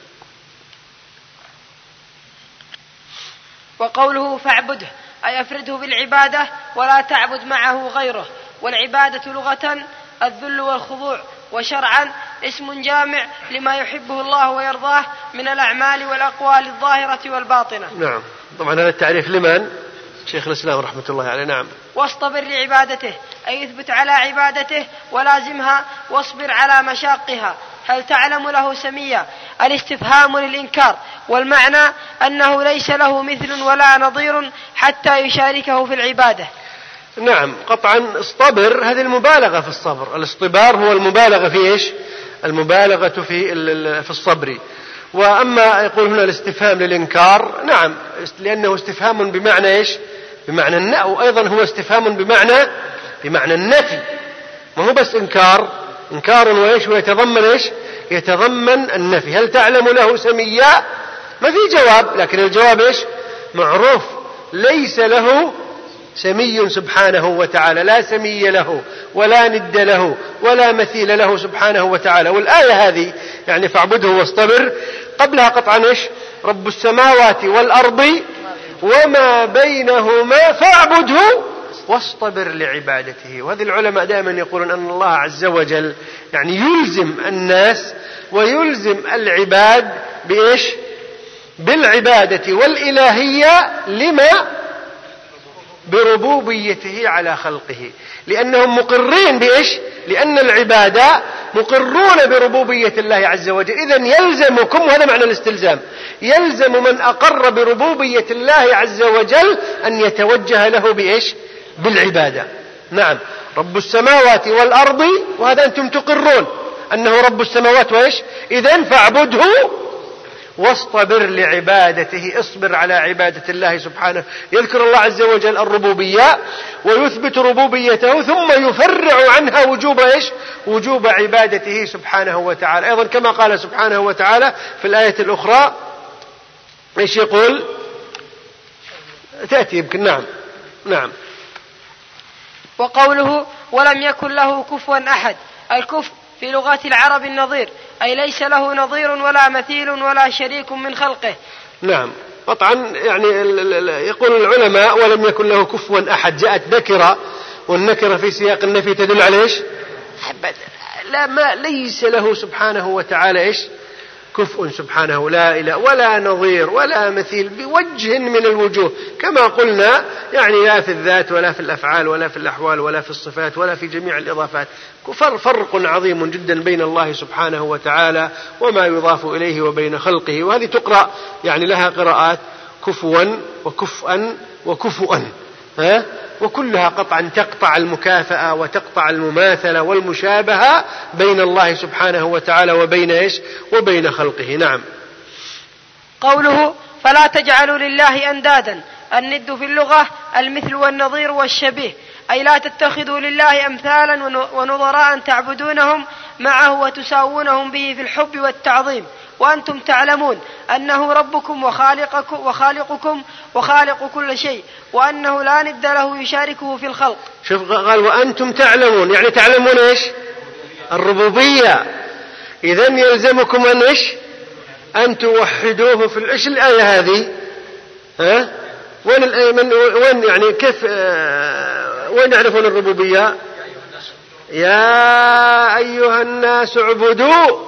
وقوله فاعبده أي أفرده بالعبادة ولا تعبد معه غيره. والعبادة لغة الذل والخضوع، وشرعا اسم جامع لما يحبه الله ويرضاه من الأعمال والأقوال الظاهرة والباطنة. نعم. طبعا هذا التعريف لمن؟ شيخ الإسلام رحمة الله عليه. نعم. واصطبر لعبادته أي اثبت على عبادته ولازمها واصبر على مشاقها. هل تعلم له سميا؟ الاستفهام للإنكار، والمعنى أنه ليس له مثل ولا نظير حتى يشاركه في العبادة. نعم. قطعا اصطبر هذه المبالغة في الصبر. الاصطبار هو المبالغة في إيش؟ المبالغة في الصبر. وأما يقول هنا الاستفهام للإنكار، نعم، لأنه استفهام بمعنى إيش؟ بمعنى النأو. وأيضا هو استفهام بمعنى النفي، ما هو بس إنكار وإيش؟ ويتضمن إيش؟ يتضمن النفي. هل تعلم له سميا؟ ما في جواب، لكن الجواب إيش؟ معروف. ليس له سمي سبحانه وتعالى، لا سمي له ولا ند له ولا مثيل له سبحانه وتعالى. والآية هذه يعني فاعبده واصطبر قبلها قطعا إيش؟ رب السماوات والأرض وما بينهما فاعبده واصطبر لعبادته. وهذه العلماء دائما يقولون أن الله عز وجل يعني يلزم الناس ويلزم العباد بإيش؟ بالعبادة والإلهية. لما؟ بربوبيته على خلقه، لأنهم مقرين بإيش؟ لأن العبادة مقرون بربوبية الله عز وجل. إذن يلزمكم، وهذا معنى الاستلزام، يلزم من أقر بربوبية الله عز وجل أن يتوجه له بإيش؟ بالعبادة. نعم. رب السماوات والأرض، وهذا أنتم تقرون أنه رب السماوات وإيش؟ إذن فاعبده واصطبر لعبادته، اصبر على عبادة الله سبحانه. يذكر الله عز وجل الربوبية ويثبت ربوبيته ثم يفرع عنها وجوب إيش؟ وجوب عبادته سبحانه وتعالى. أيضا كما قال سبحانه وتعالى في الآية الأخرى إيش يقول؟ تأتي يمكن. نعم. وقوله ولم يكن له كفوا أحد، الكفء في لغة العرب النظير، أي ليس له نظير ولا مثيل ولا شريك من خلقه. نعم. قطعا يعني يقول العلماء ولم يكن له كفوا أحد، جاءت نكرة، والنكرة في سياق النفي تدل على إيش؟ ما ليس له سبحانه وتعالى إيش؟ كفء سبحانه، لا إله ولا نظير ولا مثيل بوجه من الوجوه، كما قلنا يعني لا في الذات ولا في الأفعال ولا في الأحوال ولا في الصفات ولا في جميع الإضافات. فرق عظيم جدا بين الله سبحانه وتعالى وما يضاف إليه وبين خلقه. وهذه تقرأ يعني لها قراءات كفوا وكفءا وكفؤا، وكلها قطعا تقطع المكافأة وتقطع المماثلة والمشابهة بين الله سبحانه وتعالى وبين إيش؟ وبين خلقه. نعم. قوله فلا تجعلوا لله أندادا، الند في اللغة المثل والنظير والشبيه، أي لا تتخذوا لله أمثالا ونظراء تعبدونهم معه وتساوونهم به في الحب والتعظيم، وأنتم تعلمون أنه ربكم وخالقكم وخالق كل شيء، وأنه لا ند له يشاركه في الخلق. شوف قال وأنتم تعلمون، يعني تعلمون إيش؟ الربوبية. إذن يلزمكم أن إيش؟ أن توحدوه في إيش الآية هذه؟ ها؟ وين يعني كيف وين يعرفون الربوبية؟ يا أيها الناس اعبدوا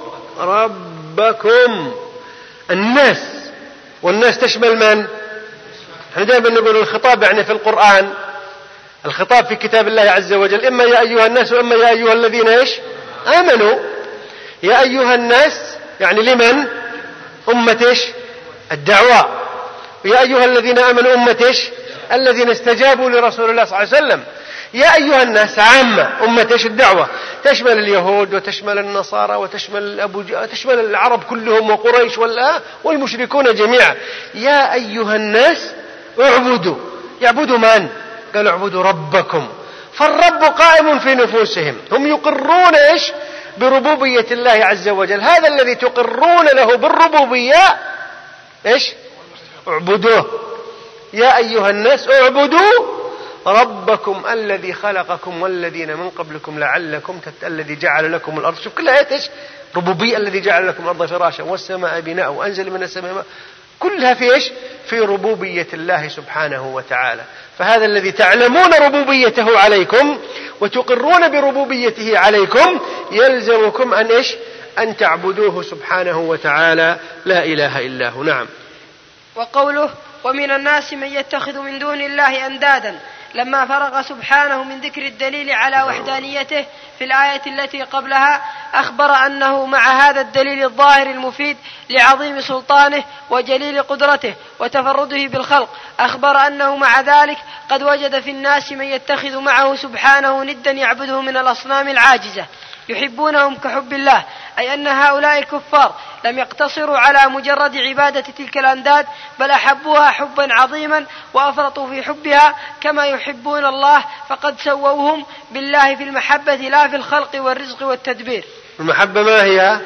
ربكم. الناس، والناس تشمل من؟ احنا دائما نقول الخطاب يعني في القرآن، الخطاب في كتاب الله عز وجل إما يا أيها الناس وإما يا أيها الذين إيش؟ آمنوا. يا أيها الناس يعني لمن؟ أمة إيش؟ الدعوة. ويا أيها الذين آمنوا أمة إيش؟ الذين استجابوا لرسول الله صلى الله عليه وسلم. يا أيها الناس عامة، أمة إيش؟ الدعوة، تشمل اليهود وتشمل النصارى وتشمل العرب كلهم وقريش والمشركون جميعا. يا أيها الناس اعبدوا. يعبدوا من؟ قال اعبدوا ربكم. فالرب قائم في نفوسهم، هم يقرون إيش؟ بربوبية الله عز وجل. هذا الذي تقرون له بالربوبية إيش؟ اعبدوه. يا أيها الناس اعبدوا ربكم الذي خلقكم والذين من قبلكم لعلكم الذي جعل لكم الأرض. شوف كل آيات إيش؟ ربوبية. الذي جعل لكم الأرض فراشا والسماء بناء وأنزل من السماء ماء. كلها في إيش؟ في ربوبية الله سبحانه وتعالى. فهذا الذي تعلمون ربوبيته عليكم وتقرون بربوبيته عليكم يلزمكم أن إيش؟ أن تعبدوه سبحانه وتعالى لا إله إلا هو. نعم. وقوله ومن الناس من يتخذ من دون الله أندادا، لما فرغ سبحانه من ذكر الدليل على وحدانيته في الآية التي قبلها أخبر أنه مع هذا الدليل الظاهر المفيد لعظيم سلطانه وجليل قدرته وتفرده بالخلق، أخبر أنه مع ذلك قد وجد في الناس من يتخذ معه سبحانه ندا يعبده من الأصنام العاجزة يحبونهم كحب الله، أي أن هؤلاء الكفار لم يقتصروا على مجرد عبادة تلك الأنداد، بل أحبوها حبا عظيما وأفرطوا في حبها كما يحبون الله، فقد سووهم بالله في المحبة لا في الخلق والرزق والتدبير. المحبة ما هي؟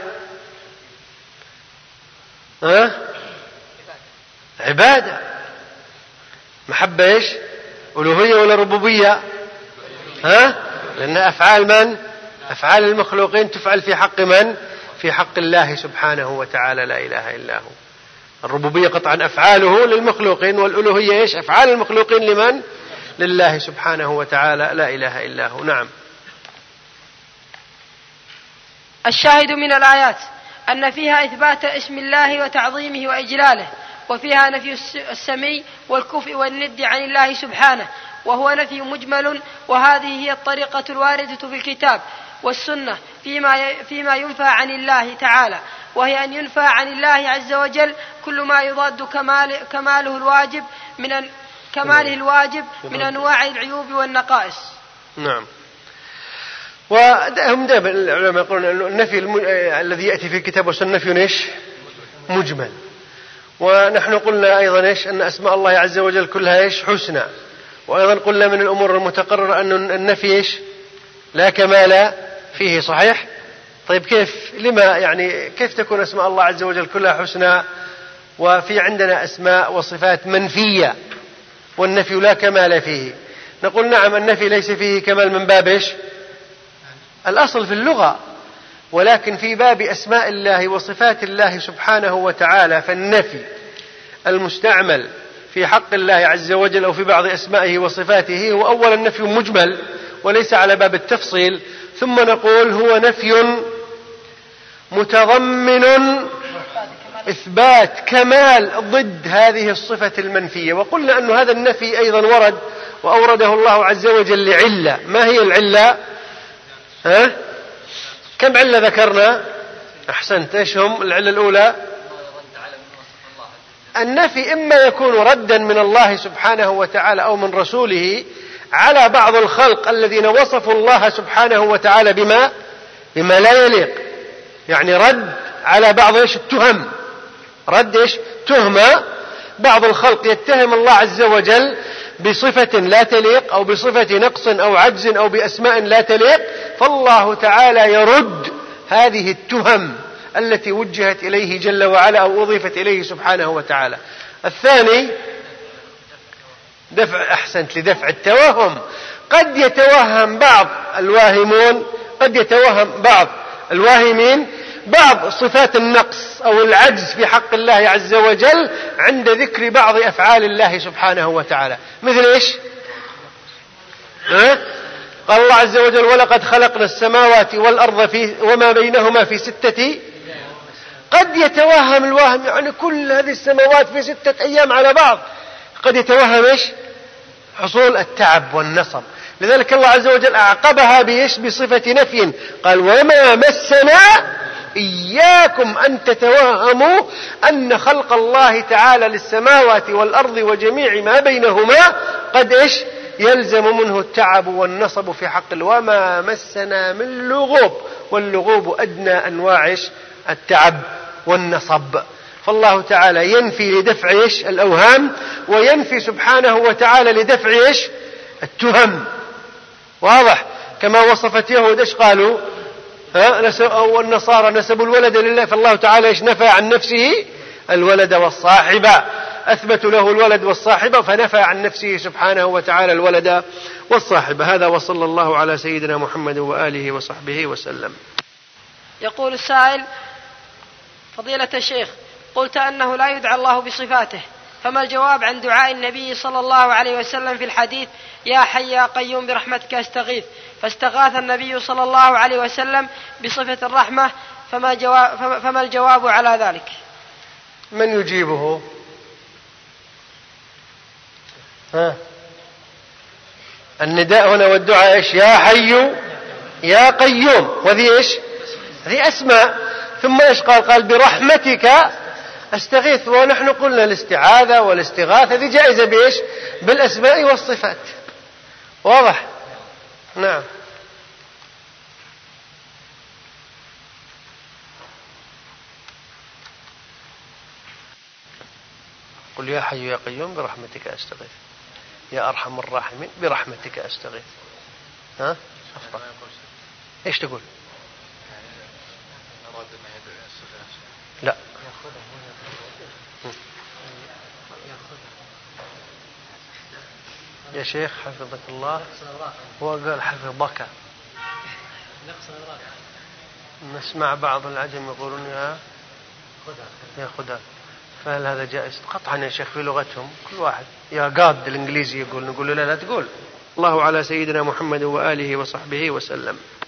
عبادة. محبة إيش؟ ألوهية ولا ربوبية؟ لأن أفعال من؟ أفعال المخلوقين تفعل في حق من؟ في حق الله سبحانه وتعالى لا إله إلا هو. الربوبية قطعا أفعاله للمخلوقين، والألوهية إيش؟ أفعال المخلوقين لمن؟ لله سبحانه وتعالى لا إله إلا هو. نعم. الشاهد من الآيات أن فيها إثبات اسم الله وتعظيمه وإجلاله، وفيها نفي السمي والكفء والند عن الله سبحانه، وهو نفي مجمل، وهذه هي الطريقة الواردة في الكتاب والسنة فيما ينفى عن الله تعالى، وهي أن ينفى عن الله عز وجل كل ما يضاد كماله الواجب من أنواع العيوب والنقائص. نعم. وهم دائما العلماء يقولون أن النفي الذي يأتي في الكتاب والسنة نفي إيش؟ مجمل. ونحن قلنا أيضا إيش؟ أن أسماء الله عز وجل كلها إيش؟ حسنى. وأيضا قلنا من الأمور المتقررة أن النفي إيش؟ لا كمال فيه. صحيح؟ طيب كيف تكون أسماء الله عز وجل كلها حسنى وفي عندنا أسماء وصفات منفية والنفي لا كمال فيه؟ نقول نعم، النفي ليس فيه كمال من باب إيش؟ الأصل في اللغة، ولكن في باب أسماء الله وصفات الله سبحانه وتعالى فالنفي المستعمل في حق الله عز وجل أو في بعض أسمائه وصفاته هو أولا نفي مجمل وليس على باب التفصيل، ثم نقول هو نفي متضمن إثبات كمال ضد هذه الصفة المنفية. وقلنا أن هذا النفي أيضا ورد وأورده الله عز وجل لعلة. ما هي العلة؟ كم علة ذكرنا؟ أحسنت. إيش هم العلة الأولى؟ النفي إما يكون ردا من الله سبحانه وتعالى أو من رسوله على بعض الخلق الذين وصفوا الله سبحانه وتعالى بما لا يليق، يعني رد على بعض التهم، رد تهمة بعض الخلق يتهم الله عز وجل بصفة لا تليق أو بصفة نقص أو عجز أو بأسماء لا تليق، فالله تعالى يرد هذه التهم التي وجهت إليه جل وعلا أو أضيفت إليه سبحانه وتعالى. الثاني لدفع التوهم. قد يتوهم بعض الواهمون، قد يتوهم بعض الواهمين بعض صفات النقص أو العجز في حق الله عز وجل عند ذكر بعض أفعال الله سبحانه وتعالى. مثل إيش؟ قال الله عز وجل: ولقد خلقنا السماوات والأرض وما بينهما في 6. قد يتوهم الواهم يعني كل هذه السماوات في 6 أيام على بعض. قد يتوهم إيش؟ حصول التعب والنصب. لذلك الله عز وجل أعقبها بصفة نفي، قال: وما مسنا إياكم أن تتوهموا أن خلق الله تعالى للسماوات والأرض وجميع ما بينهما قد إيش؟ يلزم منه التعب والنصب في حق وما مسنا من لغوب، واللغوب أدنى أنواع إيش؟ التعب والنصب. فالله تعالى ينفي لدفع إيش؟ الأوهام، وينفي سبحانه وتعالى لدفع إيش؟ التهم. واضح؟ كما وصفت يهود إيش قالوا؟ والنصارى نسبوا الولد لله، فالله تعالى إيش؟ نفى عن نفسه الولد والصاحبة، أثبتوا له الولد والصاحبة، فنفى عن نفسه سبحانه وتعالى الولد والصاحبة. هذا، وصلى الله على سيدنا محمد وآله وصحبه وسلم. يقول السائل: فضيلة الشيخ، قلت أنه لا يدعى الله بصفاته، فما الجواب عن دعاء النبي صلى الله عليه وسلم في الحديث: يا حي يا قيوم برحمتك أستغيث، فاستغاث النبي صلى الله عليه وسلم بصفة الرحمة، فما الجواب على ذلك؟ من يجيبه؟ النداء هنا والدعاء إيش؟ يا حي يا قيوم، وذي إيش؟ هذه أسماء. ثم إيش قال برحمتك أستغيث. ونحن قلنا الاستعاذة والاستغاثة هذه جائزة بإيش؟ بالأسماء والصفات. واضح؟ نعم. قل يا حي يا قيوم برحمتك أستغيث، يا أرحم الراحمين برحمتك أستغيث. أفضل. إيش تقول؟ لا، يا شيخ حفظك الله، هو قال حفظك. نسمع بعض العجم يقولون يا خدا، فهل هذا جائز؟ قطعا يا شيخ في لغتهم كل واحد يا قاد الإنجليزي يقول، نقول له لا تقول. الله على سيدنا محمد وآله وصحبه وسلم.